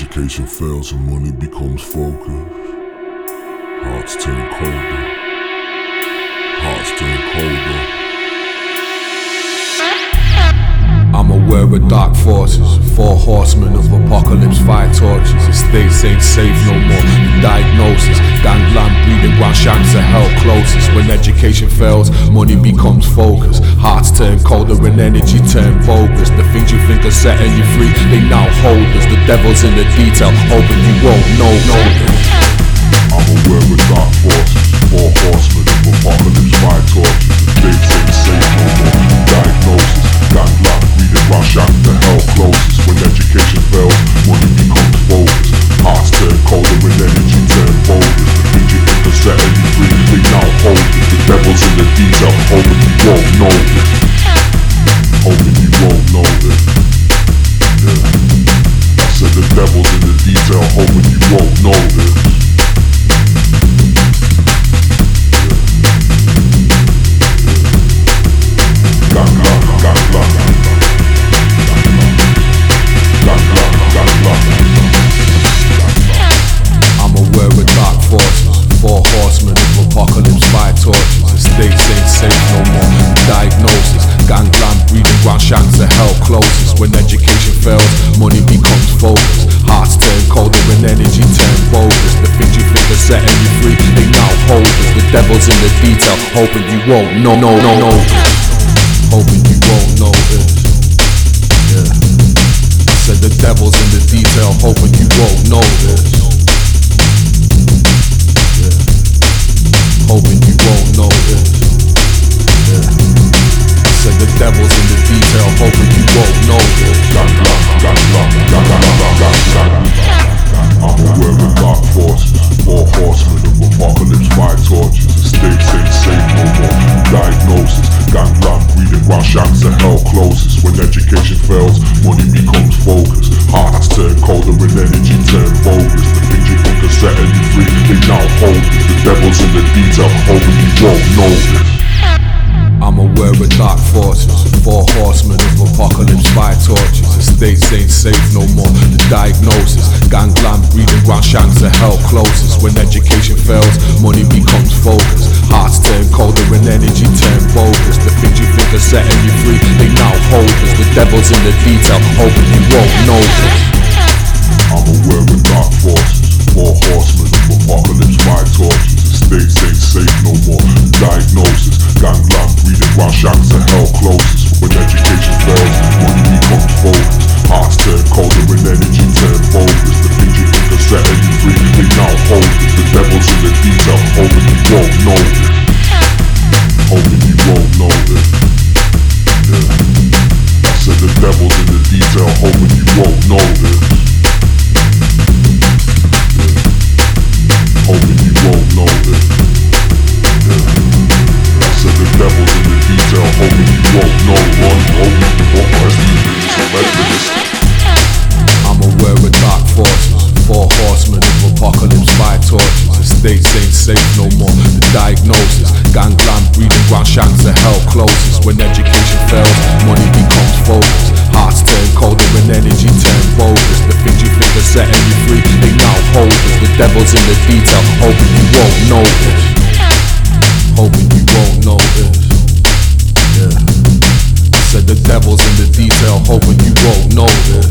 education fails and money becomes focus, hearts turn colder, hearts turn colder. I'm aware of dark forces, 4 horsemen of apocalypse, 5 torches. Estates ain't safe no more. Diagnosis, gangland breeding, ground shanks of hell closest. When education fails, money becomes focus. Hearts turn colder and energy turn bogus. The things you think are setting you free, they now hold us. The devil's in the detail, hoping you won't know this. I'm aware of dark forces, 4 horsemen of apocalypse, 5 torches. Estates ain't safe no more. Diagnosis, gangland breeding, ground shanks of hell closest. When education fails, money becomes focus. Hearts turn colder and energy turn bogus. The things you think are setting you free, they now hold us. The devil's in the detail, hoping you won't know this. Hoping you won't know this. Yeah. I said the devil's in the detail, hoping you won't know this. I'm aware of dark forces, 4 horsemen of apocalypse, 5 torches. Estates ain't safe no more. Diagnosis, gangland breeding, ground shanks of hell closest. When education fails, money becomes focus. Hearts turn colder and energy turn bogus. The things you think are setting you free, they now hold us. The devil's in the detail, hoping you won't know. Hoping you won't know this. Yeah. I said the devil's in the detail, hoping you won't know this. Yeah. Hoping you won't know this. Yeah. I said the devil's in the detail, hoping you won't know this. I'm aware of dark forces, 4 horsemen of apocalypse, 5 torches. Estates ain't safe no more. Diagnosis, gangland breeding, ground shanks of hell closest. When education fails, money becomes focus. Hearts turn colder and energy turn bogus. The things you think are setting you free, they now hold us. The devil's in the detail, hoping you won't know this. I'm aware of dark forces, 4 horsemen of apocalypse, 5 torches. Estates ain't safe no more. The diagnosis, gangland breeding, ground shanks of hell closest. When education fails, money becomes focus. Hearts turn colder and energy turn bogus. The things you think are setting you free, they now hold us. The devil's in the detail, hoping you won't know this. I'm aware of dark forces, 4 horsemen of apocalypse, 5 torches. Estates ain't safe no more. Diagnosis, gangland breeding, ground shanks of hell closest. When education fails, money becomes focus. Hearts turn colder and energy turn bogus. The things you think are setting you free, they now hold us. The devil's in the detail, hoping you won't know this. Hoping you won't know this. Yeah. I said the devil's in the detail, hoping you won't know this. Hoping you won't know this. Yeah. I said the devil's in the detail, hoping you won't know. I'm aware of dark forces, 4 horsemen of apocalypse, 5 torches. Estates ain't safe no more. The diagnosis, gangland breeding, ground shanks of hell closest. When education fails, money becomes focus. Hearts turn colder and energy turn bogus. The things you think are setting you free, they now hold us. The devil's in the detail, hoping you won't know this. Hoping you won't know this. Yeah. I said the devil's in the detail, hoping you won't know this.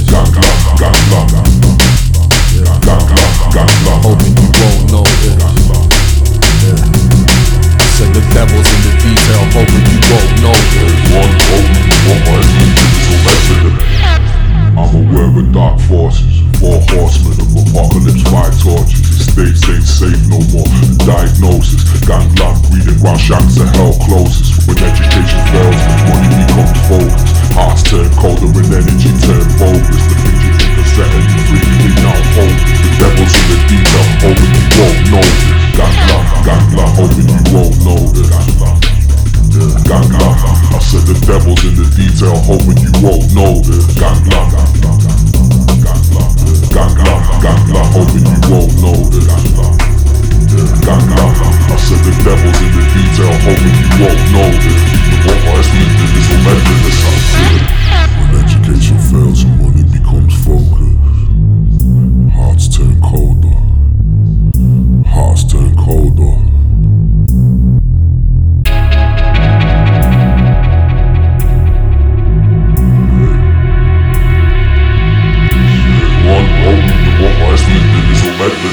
Hoping you won't know this. Yeah. I said the devil's in the detail, hoping you won't know this. I'm aware of dark forces, 4 horsemen of apocalypse, 5 torches. Estates ain't safe no more. Diagnosis, gangland breeding, ground shanks of hell closest. When education fails, money becomes focus. Hearts turn colder and energy turn bogus. The things you think are setting you free, they now hold us. The devil's in the detail, hoping you won't know this. Gangland, hoping you won't know this. Gangland, I said the devil's in the detail, hoping you won't know this. Gangland, hoping you won't know this. Gangland, I said the devil's in the detail, hoping you won't know this. When education fails and money becomes focus,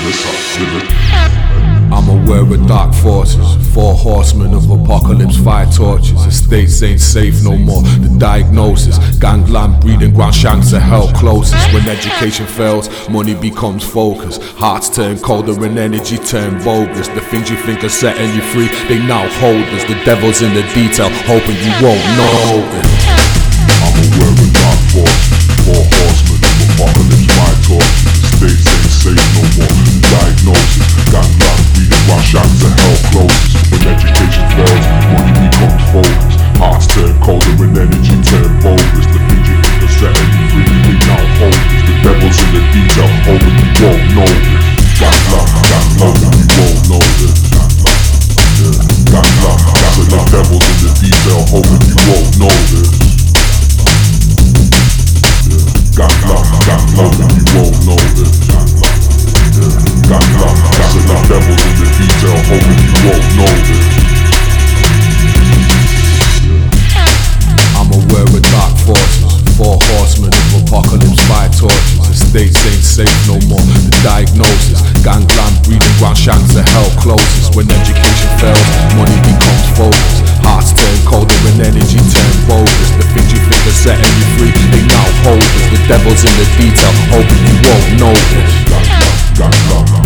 I'm aware of dark forces, 4 horsemen of apocalypse, 5 torches. Estates ain't safe no more. The diagnosis, gangland, breeding ground, shanks of hell closest. When education fails, money becomes focus. Hearts turn colder and energy turn bogus. The things you think are setting you free, they now hold us. The devil's in the detail, hoping you won't know it. I'm aware of dark forces, 4 horsemen of apocalypse, 5 torches. Estates ain't safe no more. The diagnosis, gangland, breeding ground, shanks of hell closest. When education fails, money becomes focus. Hearts turn colder and energy turn bogus. The things you think are setting you free, they now hold us. The devil's in the detail, hoping you won't know this. Gangland, hoping you won't know this. Gangland, the devil's in the detail, hoping you won't know this. Gangland, hoping you won't know this. Gangland, the devil's in the detail, hoping you won't know this. I'm aware of dark forces, 4 horsemen of apocalypse, 5 torches. Estates ain't safe no more. The diagnosis, gangland, breeding ground, shanks of hell closest. When education fails, money becomes focus. Hearts turn colder and energy turn bogus. The things you think are setting you free, they now hold us. The devil's in the detail, hoping you won't know this. Gangland,